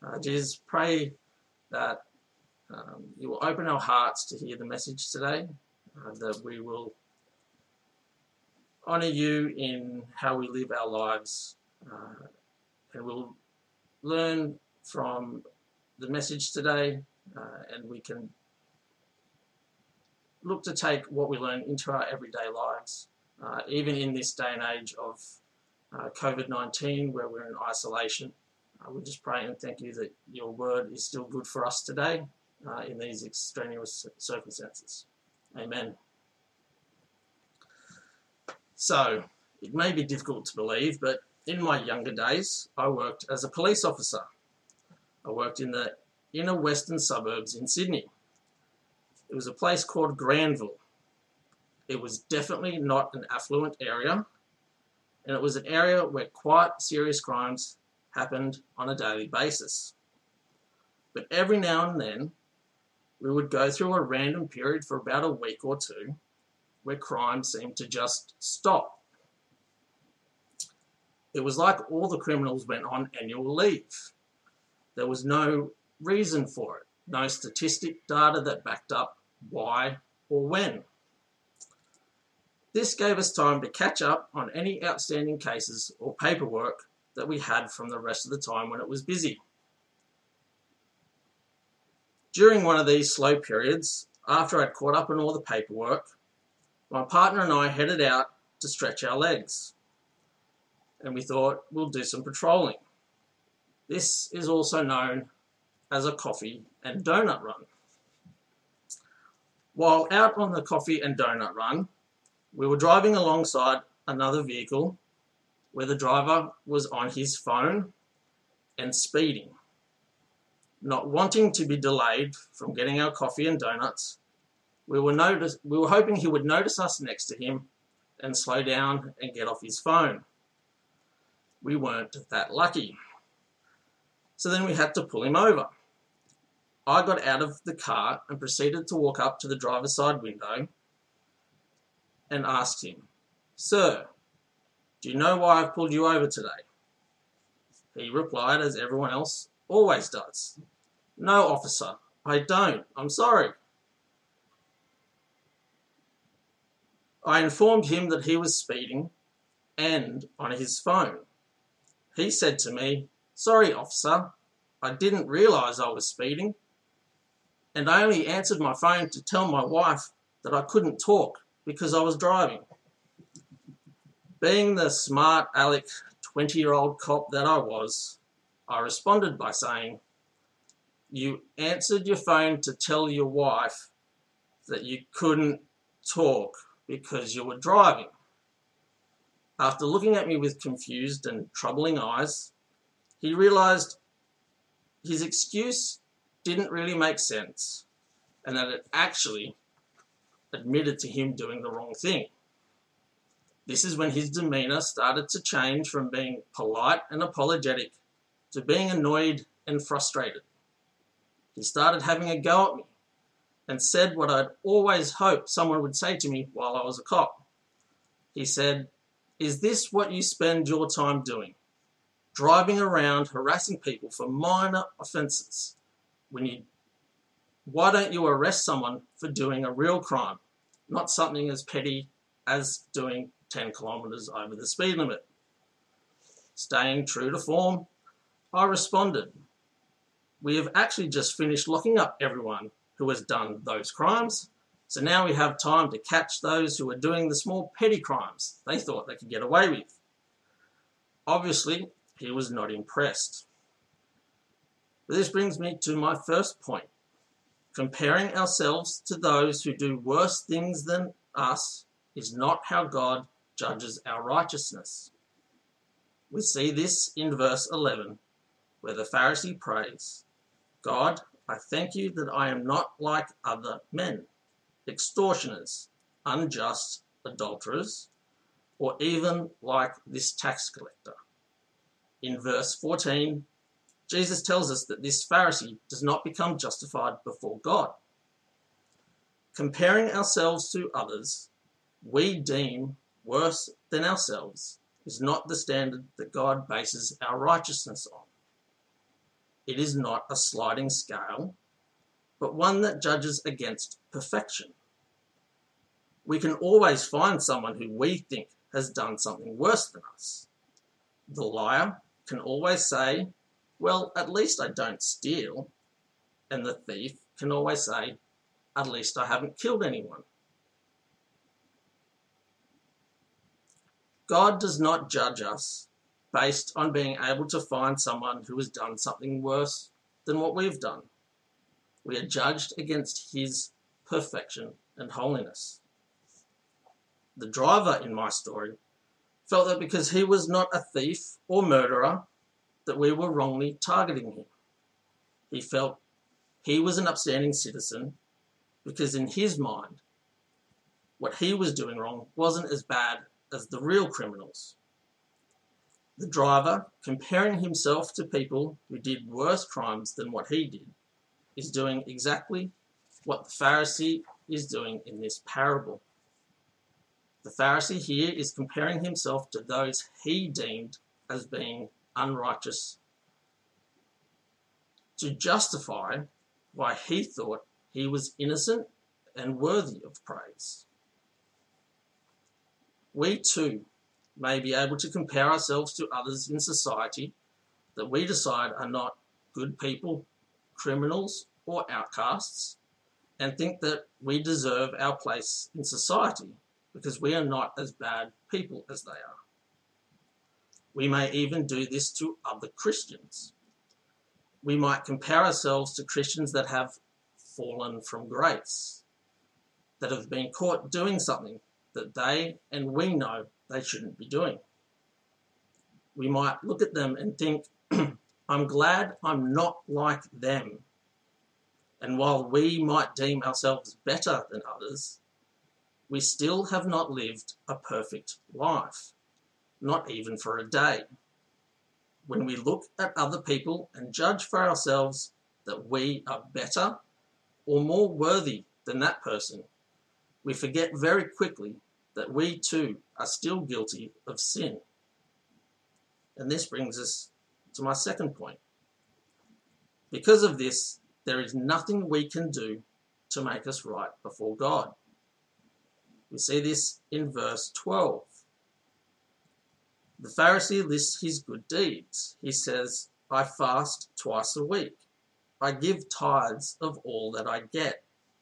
Jesus, pray that you will open our hearts to hear the message today, that we will honour you in how we live our lives, and we'll learn from the message today, and we can look to take what we learn into our everyday lives, even in this day and age of COVID-19, where we're in isolation. We just pray and thank you that your word is still good for us today in these extraneous circumstances. Amen. So, it may be difficult to believe, but in my younger days, I worked as a police officer. I worked in the inner western suburbs in Sydney. It was a place called Granville. It was definitely not an affluent area, and it was an area where quite serious crimes happened on a daily basis. But every now and then, we would go through a random period for about a week or two where crime seemed to just stop. It was like all the criminals went on annual leave. There was no reason for it, no statistic data that backed up why or when. This gave us time to catch up on any outstanding cases or paperwork that we had from the rest of the time when it was busy. During one of these slow periods, after I'd caught up on all the paperwork, my partner and I headed out to stretch our legs, and we thought we'll do some patrolling. This is also known as a coffee and donut run. While out on the coffee and donut run, we were driving alongside another vehicle where the driver was on his phone and speeding. Not wanting to be delayed from getting our coffee and donuts, we were hoping he would notice us next to him and slow down and get off his phone. We weren't that lucky. So then we had to pull him over. I got out of the car and proceeded to walk up to the driver's side window and asked him, "Sir, do you know why I've pulled you over today?" He replied, as everyone else always does, "No, officer, I don't. I'm sorry." I informed him that he was speeding and on his phone. He said to me, "Sorry, officer, I didn't realise I was speeding, and I only answered my phone to tell my wife that I couldn't talk because I was driving." Being the smart aleck 20-year-old cop that I was, I responded by saying, "You answered your phone to tell your wife that you couldn't talk because you were driving." After looking at me with confused and troubling eyes, he realised his excuse didn't really make sense, and that it actually admitted to him doing the wrong thing. This is when his demeanour started to change from being polite and apologetic to being annoyed and frustrated. He started having a go at me and said what I'd always hoped someone would say to me while I was a cop. He said, "Is this what you spend your time doing? Driving around harassing people for minor offences? Why don't you arrest someone for doing a real crime, not something as petty as doing 10 kilometres over the speed limit?" Staying true to form, I responded, "We have actually just finished locking up everyone who has done those crimes, so now we have time to catch those who are doing the small petty crimes they thought they could get away with." Obviously, he was not impressed. But this brings me to my first point. Comparing ourselves to those who do worse things than us is not how God judges our righteousness. We see this in verse 11, where the Pharisee prays, "God, I thank you that I am not like other men, extortioners, unjust, adulterers, or even like this tax collector." In verse 14, Jesus tells us that this Pharisee does not become justified before God. Comparing ourselves to others we deem worse than ourselves is not the standard that God bases our righteousness on. it is not a sliding scale, but one that judges against perfection. We can always find someone who we think has done something worse than us. The liar can always say, well, at least I don't steal. And the thief can always say, at least I haven't killed anyone. God does not judge us based on being able to find someone who has done something worse than what we've done. We are judged against his perfection and holiness. The driver in my story felt that because he was not a thief or murderer, that we were wrongly targeting him. He felt he was an upstanding citizen because in his mind, what he was doing wrong wasn't as bad as the real criminals. The driver, comparing himself to people who did worse crimes than what he did, is doing exactly what the Pharisee is doing in this parable. The Pharisee here is comparing himself to those he deemed as being unrighteous to justify why he thought he was innocent and worthy of praise. We too may be able to compare ourselves to others in society that we decide are not good people, criminals, or outcasts, and think that we deserve our place in society because we are not as bad people as they are. We may even do this to other Christians. We might compare ourselves to Christians that have fallen from grace, that have been caught doing something that they and we know they shouldn't be doing. We might look at them and think, I'm glad I'm not like them. And while we might deem ourselves better than others, we still have not lived a perfect life, not even for a day. When we look at other people and judge for ourselves that we are better or more worthy than that person, we forget very quickly that we too are still guilty of sin. And this brings us to my second point. Because of this, there is nothing we can do to make us right before God. We see this in verse 12. The Pharisee lists his good deeds. He says, I fast twice a week. I give tithes of all that I get.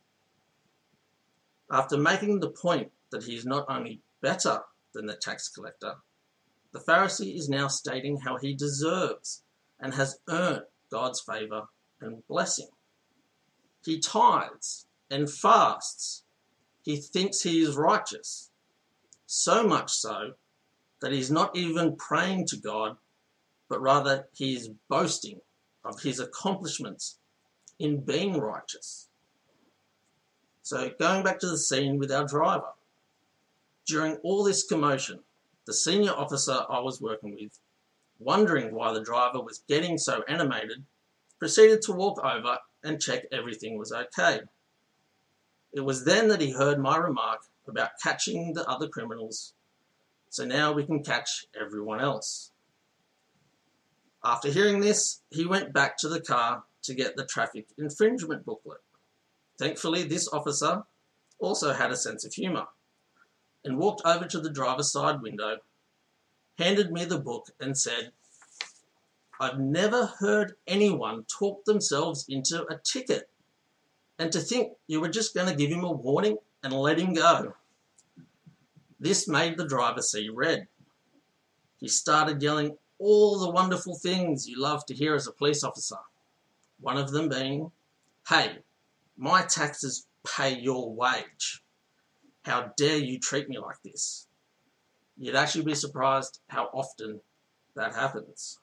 After making the point that he is not only better than the tax collector, the Pharisee is now stating how he deserves and has earned God's favour and blessing. He tithes and fasts. He thinks he is righteous, so much so that he's not even praying to God, but rather he is boasting of his accomplishments in being righteous. So going back to the scene with our driver, during all this commotion, the senior officer I was working with, wondering why the driver was getting so animated, proceeded to walk over and check everything was okay. It was then that he heard my remark about catching the other criminals, so now we can catch everyone else. After hearing this, he went back to the car to get the traffic infringement booklet. Thankfully, this officer also had a sense of humour and walked over to the driver's side window, handed me the book and said, I've never heard anyone talk themselves into a ticket, and to think you were just going to give him a warning and let him go. This made the driver see red. He started yelling all the wonderful things you love to hear as a police officer, one of them being, hey, my taxes pay your wage. How dare you treat me like this? You'd actually be surprised how often that happens.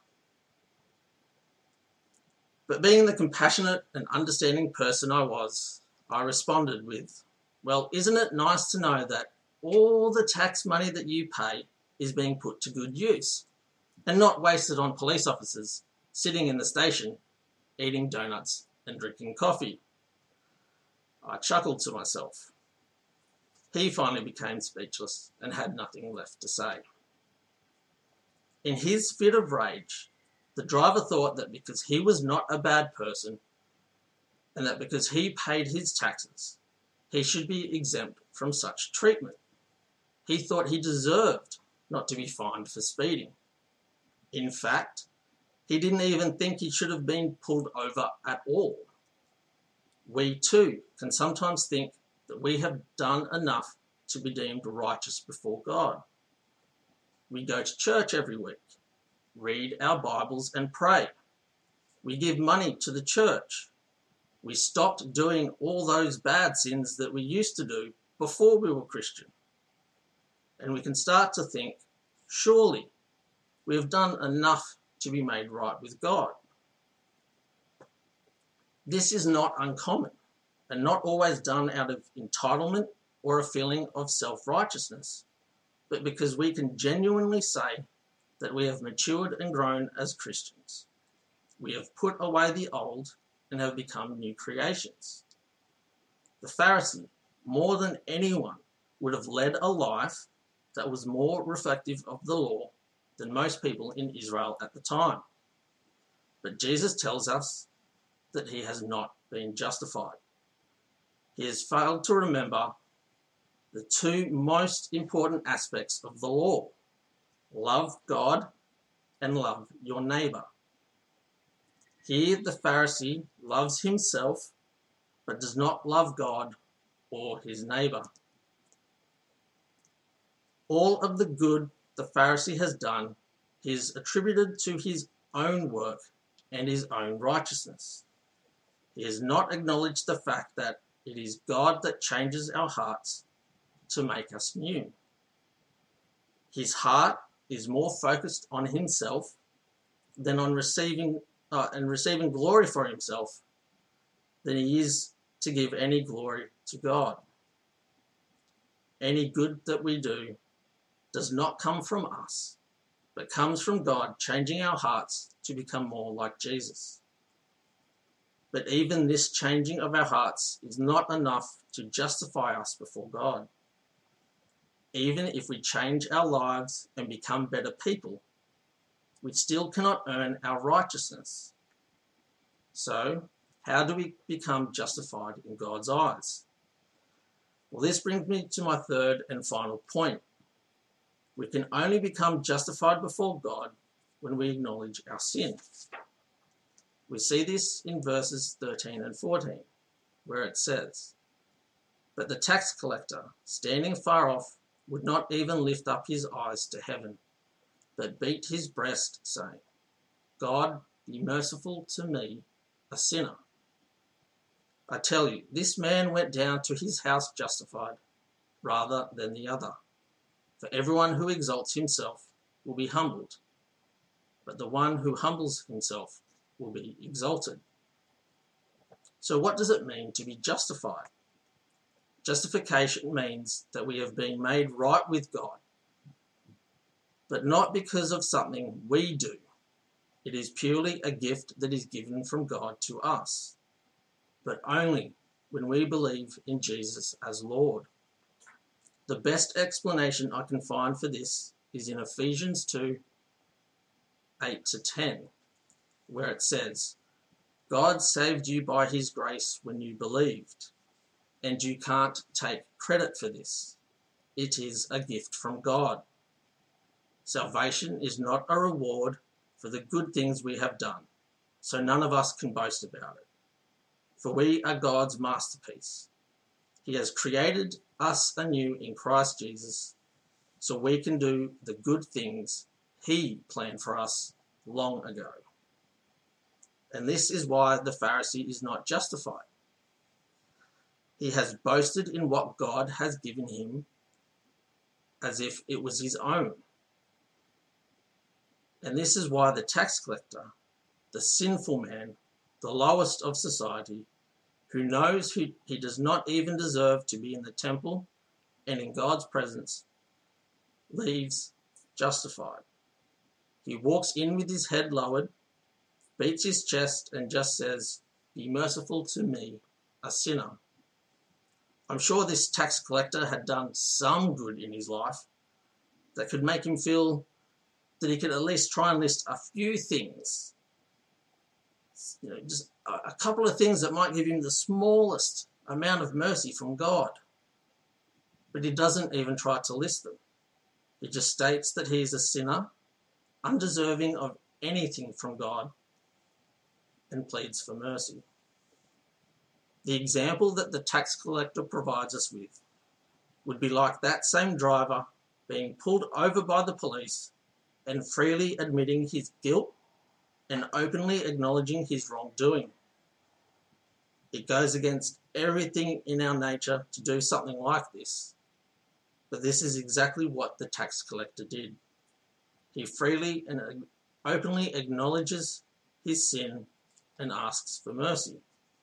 But being the compassionate and understanding person I was, I responded with, well, isn't it nice to know that all the tax money that you pay is being put to good use and not wasted on police officers sitting in the station eating donuts and drinking coffee? I chuckled to myself. He finally became speechless and had nothing left to say. In his fit of rage, the The driver thought that because he was not a bad person and that because he paid his taxes, he should be exempt from such treatment. He thought he deserved not to be fined for speeding. In fact, he didn't even think he should have been pulled over at all. We too can sometimes think that we have done enough to be deemed righteous before God. We go to church every week, read our Bibles and pray. We give money to the church. We stopped doing all those bad sins that we used to do before we were Christian. And we can start to think, surely we have done enough to be made right with God. This is not uncommon and not always done out of entitlement or a feeling of self-righteousness, but because we can genuinely say that we have matured and grown as Christians. We have put away the old and have become new creations. The Pharisee, more than anyone, would have led a life that was more reflective of the law than most people in Israel at the time. But Jesus tells us that he has not been justified. He has failed to remember the two most important aspects of the law: love God and love your neighbour. Here the Pharisee loves himself but does not love God or his neighbour. All of the good the Pharisee has done is attributed to his own work and his own righteousness. He has not acknowledged the fact that it is God that changes our hearts to make us new. His heart is more focused on himself than on receiving glory for himself than he is to give any glory to God. Any good that we do does not come from us, but comes from God changing our hearts to become more like Jesus. But even this changing of our hearts is not enough to justify us before God. Even if we change our lives and become better people, we still cannot earn our righteousness. So, how do we become justified in God's eyes? Well, this brings me to my third and final point. We can only become justified before God when we acknowledge our sin. We see this in verses 13 and 14, where it says, "But the tax collector, standing far off, would not even lift up his eyes to heaven, but beat his breast, saying, 'God, be merciful to me, a sinner.' I tell you, this man went down to his house justified rather than the other. For everyone who exalts himself will be humbled, but the one who humbles himself will be exalted." So what does it mean to be justified? Justification means that we have been made right with God, but not because of something we do. It is purely a gift that is given from God to us, but only when we believe in Jesus as Lord. The best explanation I can find for this is in Ephesians 2, 8-10, where it says, "God saved you by his grace when you believed, and you can't take credit for this. It is a gift from God. Salvation is not a reward for the good things we have done, so none of us can boast about it. For we are God's masterpiece. He has created us anew in Christ Jesus, so we can do the good things he planned for us long ago." And this is why the Pharisee is not justified. He has boasted in what God has given him as if it was his own. And this is why the tax collector, the sinful man, the lowest of society, who knows he does not even deserve to be in the temple and in God's presence, leaves justified. He walks in with his head lowered, beats his chest, and just says, "Be merciful to me, a sinner." I'm sure this tax collector had done some good in his life that could make him feel that he could at least try and list a few things, just a couple of things that might give him the smallest amount of mercy from God. But he doesn't even try to list them. He just states that he is a sinner, undeserving of anything from God, and pleads for mercy. The example that the tax collector provides us with would be like that same driver being pulled over by the police and freely admitting his guilt and openly acknowledging his wrongdoing. It goes against everything in our nature to do something like this, but this is exactly what the tax collector did. He freely and openly acknowledges his sin and asks for mercy.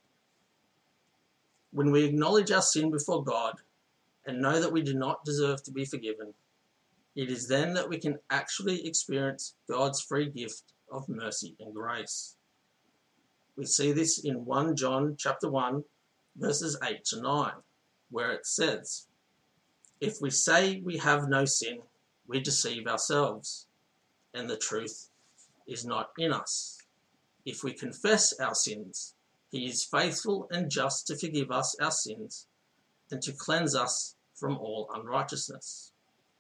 When we acknowledge our sin before God and know that we do not deserve to be forgiven, it is then that we can actually experience God's free gift of mercy and grace. We see this in 1 John chapter 1, verses 8 to 9, where it says, "If we say we have no sin, we deceive ourselves, and the truth is not in us. If we confess our sins, he is faithful and just to forgive us our sins and to cleanse us from all unrighteousness."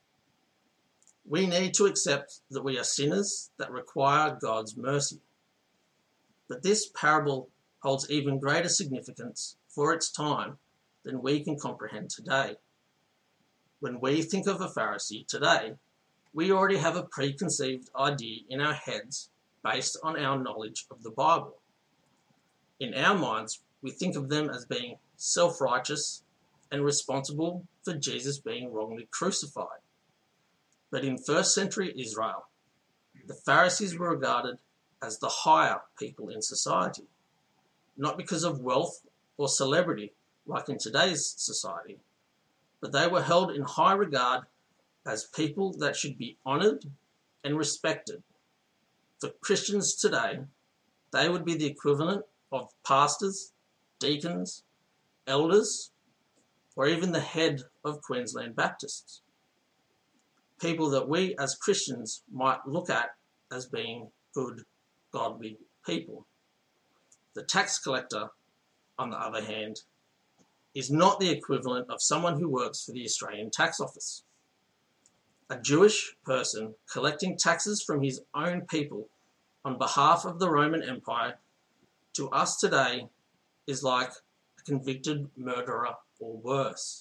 We need to accept that we are sinners that require God's mercy. But this parable holds even greater significance for its time than we can comprehend today. When we think of a Pharisee today, we already have a preconceived idea in our heads based on our knowledge of the Bible. In our minds, we think of them as being self-righteous and responsible for Jesus being wrongly crucified. But in first century Israel, the Pharisees were regarded as the higher people in society, not because of wealth or celebrity like in today's society, but they were held in high regard as people that should be honoured and respected. For Christians today, they would be the equivalent of pastors, deacons, elders, or even the head of Queensland Baptists. People that we as Christians might look at as being good, godly people. The tax collector, on the other hand, is not the equivalent of someone who works for the Australian Tax Office. A Jewish person collecting taxes from his own people on behalf of the Roman Empire to us today is like a convicted murderer or worse.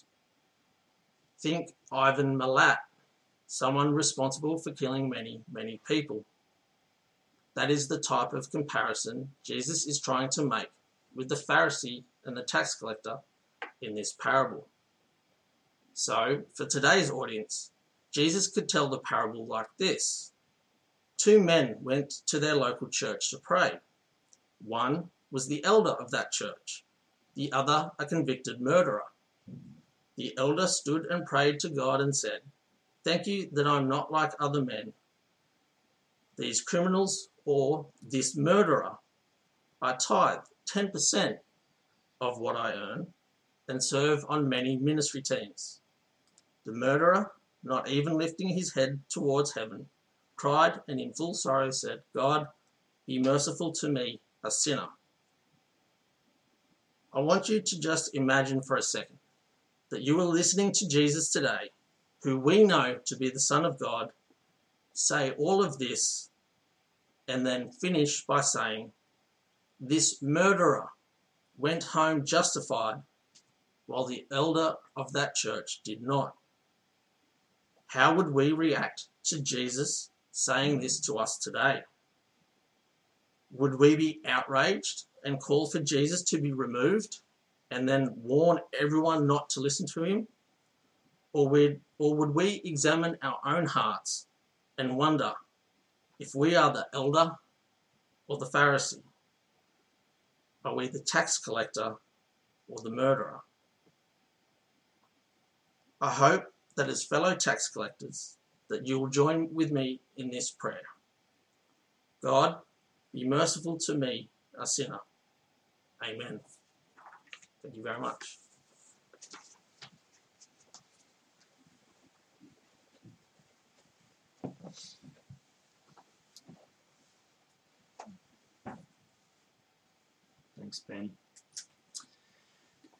Think Ivan Milat, someone responsible for killing many, many people. That is the type of comparison Jesus is trying to make with the Pharisee and the tax collector in this parable. So, for today's audience, Jesus could tell the parable like this. 2 men went to their local church to pray. One was the elder of that church, the other a convicted murderer. The elder stood and prayed to God and said, "Thank you that I'm not like other men, these criminals or this murderer. I tithe 10% of what I earn and serve on many ministry teams." The murderer, not even lifting his head towards heaven, cried and in full sorrow said, "God, be merciful to me, a sinner." I want you to just imagine for a second that you are listening to Jesus today, who we know to be the Son of God, say all of this and then finish by saying, "This murderer went home justified while the elder of that church did not." How would we react to Jesus saying this to us today? Would we be outraged and call for Jesus to be removed and then warn everyone not to listen to him? Or would we examine our own hearts and wonder if we are the elder or the Pharisee? Are we the tax collector or the murderer? I hope that as fellow tax collectors, that you will join with me in this prayer. God, be merciful to me, a sinner. Amen. Thank you very much. Thanks, Ben.